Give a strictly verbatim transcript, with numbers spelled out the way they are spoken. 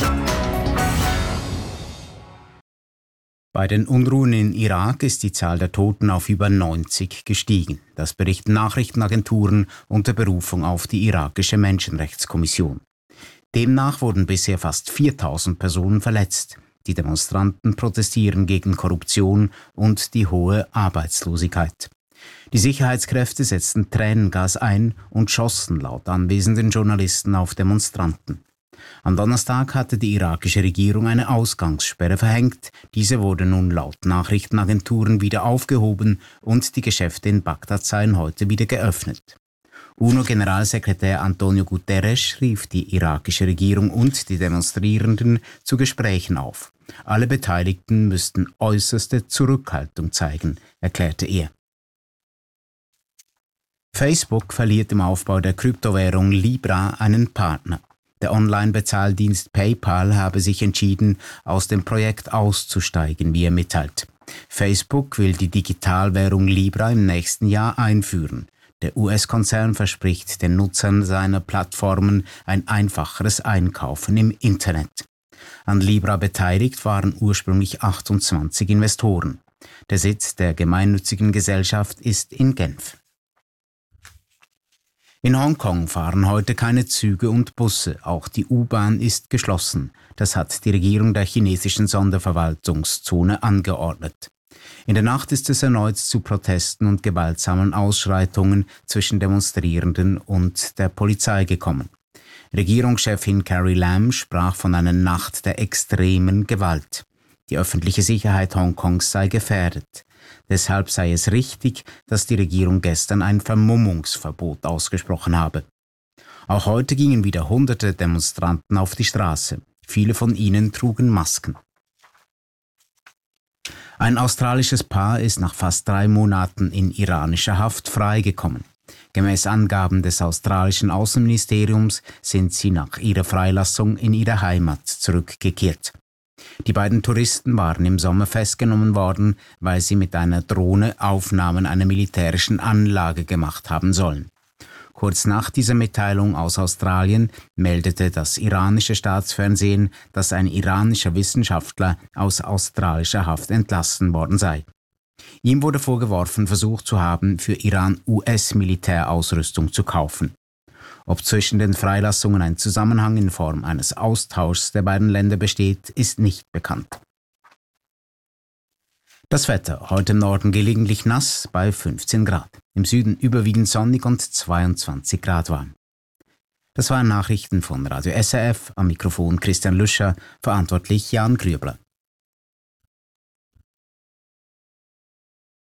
Bei den Unruhen in Irak ist die Zahl der Toten auf über neunzig gestiegen. Das berichten Nachrichtenagenturen unter Berufung auf die irakische Menschenrechtskommission. Demnach wurden bisher fast viertausend Personen verletzt. Die Demonstranten protestieren gegen Korruption und die hohe Arbeitslosigkeit. Die Sicherheitskräfte setzten Tränengas ein und schossen laut anwesenden Journalisten auf Demonstranten. Am Donnerstag hatte die irakische Regierung eine Ausgangssperre verhängt. Diese wurde nun laut Nachrichtenagenturen wieder aufgehoben und die Geschäfte in Bagdad seien heute wieder geöffnet. UNO-Generalsekretär Antonio Guterres rief die irakische Regierung und die Demonstrierenden zu Gesprächen auf. Alle Beteiligten müssten äußerste Zurückhaltung zeigen, erklärte er. Facebook verliert im Aufbau der Kryptowährung Libra einen Partner. Der Online-Bezahldienst PayPal habe sich entschieden, aus dem Projekt auszusteigen, wie er mitteilt. Facebook will die Digitalwährung Libra im nächsten Jahr einführen. Der U S-Konzern verspricht den Nutzern seiner Plattformen ein einfacheres Einkaufen im Internet. An Libra beteiligt waren ursprünglich achtundzwanzig Investoren. Der Sitz der gemeinnützigen Gesellschaft ist in Genf. In Hongkong fahren heute keine Züge und Busse, auch die U-Bahn ist geschlossen. Das hat die Regierung der chinesischen Sonderverwaltungszone angeordnet. In der Nacht ist es erneut zu Protesten und gewaltsamen Ausschreitungen zwischen Demonstrierenden und der Polizei gekommen. Regierungschefin Carrie Lam sprach von einer Nacht der extremen Gewalt. Die öffentliche Sicherheit Hongkongs sei gefährdet. Deshalb sei es richtig, dass die Regierung gestern ein Vermummungsverbot ausgesprochen habe. Auch heute gingen wieder hunderte Demonstranten auf die Straße. Viele von ihnen trugen Masken. Ein australisches Paar ist nach fast drei Monaten in iranischer Haft freigekommen. Gemäß Angaben des australischen Außenministeriums sind sie nach ihrer Freilassung in ihre Heimat zurückgekehrt. Die beiden Touristen waren im Sommer festgenommen worden, weil sie mit einer Drohne Aufnahmen einer militärischen Anlage gemacht haben sollen. Kurz nach dieser Mitteilung aus Australien meldete das iranische Staatsfernsehen, dass ein iranischer Wissenschaftler aus australischer Haft entlassen worden sei. Ihm wurde vorgeworfen, versucht zu haben, für Iran U S-Militärausrüstung zu kaufen. Ob zwischen den Freilassungen ein Zusammenhang in Form eines Austauschs der beiden Länder besteht, ist nicht bekannt. Das Wetter, heute im Norden gelegentlich nass bei fünfzehn Grad, im Süden überwiegend sonnig und zweiundzwanzig Grad warm. Das waren Nachrichten von Radio S R F, am Mikrofon Christian Lüscher, verantwortlich Jan Grübler.